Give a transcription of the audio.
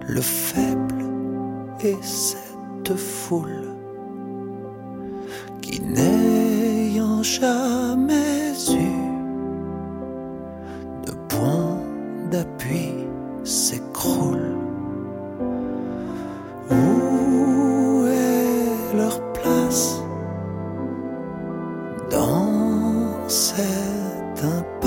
le faible et cette foule qui, n'ayant jamais eu de point d'appui, s'écroule. Où est leur place dans cet impasse?